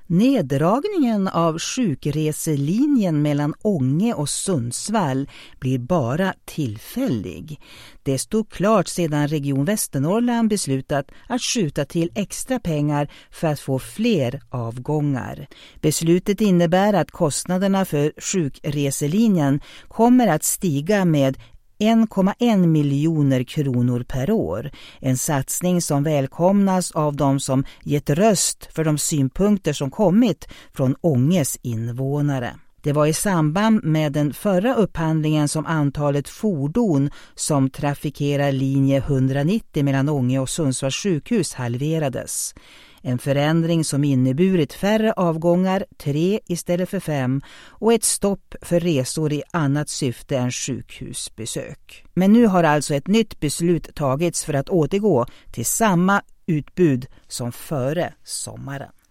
Neddragningen av sjukreselinjen mellan Ånge och Sundsvall blir bara tillfällig. Det stod klart sedan Region Västernorrland beslutat att skjuta till extra pengar för att få fler avgångar. Beslutet innebär att kostnaderna för sjukreselinjen kommer att stiga med 1,1 miljoner kronor per år. En satsning som välkomnas av de som gett röst för de synpunkter som kommit från Ånges invånare. Det var i samband med den förra upphandlingen som antalet fordon som trafikerar linje 190 mellan Ånge och Sundsvalls sjukhus halverades. En förändring som inneburit färre avgångar, 3 istället för 5, och ett stopp för resor i annat syfte än sjukhusbesök. Men nu har alltså ett nytt beslut tagits för att återgå till samma utbud som före sommaren.